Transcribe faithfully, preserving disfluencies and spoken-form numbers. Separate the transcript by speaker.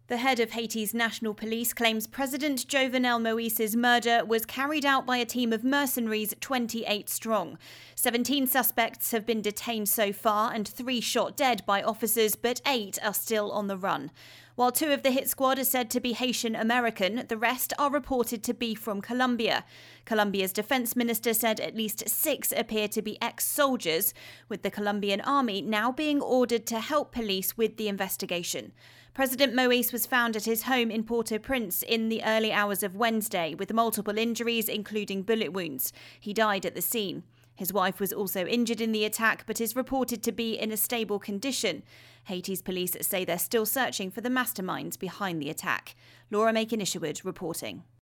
Speaker 1: The head of Haiti's national police claims President Jovenel Moise's murder was carried out by a team of mercenaries twenty-eight strong. seventeen suspects have been detained so far and three shot dead by officers, but eight are still on the run. While two of the hit squad are said to be Haitian American, the rest are reported to be from Colombia. Colombia's defense minister said at least six appear to be ex-soldiers, with the Colombian army now being ordered to help police with the investigation. President Moise was found at his home in Port-au-Prince in the early hours of Wednesday with multiple injuries, including bullet wounds. He died at the scene. His wife was also injured in the attack, but is reported to be in a stable condition. Haiti's police say they're still searching for the masterminds behind the attack. Laura Makin-Isherwood reporting.